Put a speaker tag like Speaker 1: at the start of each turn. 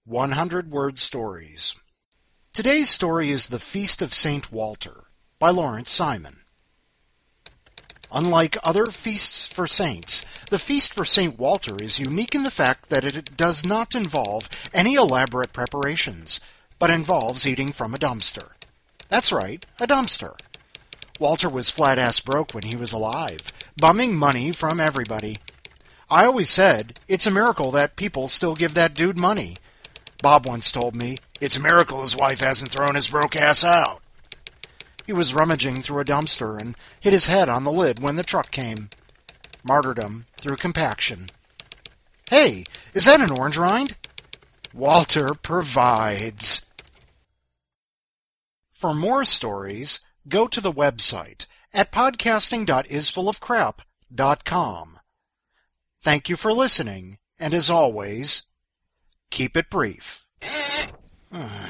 Speaker 1: 100-word stories. Today's story is The Feast of St. Walter by Lawrence Simon. Unlike other feasts for saints, the feast for St. Walter is unique in the fact that it does not involve any elaborate preparations, but involves eating from a dumpster. That's right, a dumpster. Walter was flat-ass broke when he was alive, bumming money from everybody. I always said, it's a miracle that people still give that dude money. Bob once told me, it's a miracle his wife hasn't thrown his broke ass out. He was rummaging through a dumpster and hit his head on the lid when the truck came. Martyrdom through compaction. Hey, is that an orange rind? Walter provides. For more stories, go to the website at podcasting.isfullofcrap.com. Thank you for listening, and as always, keep it brief.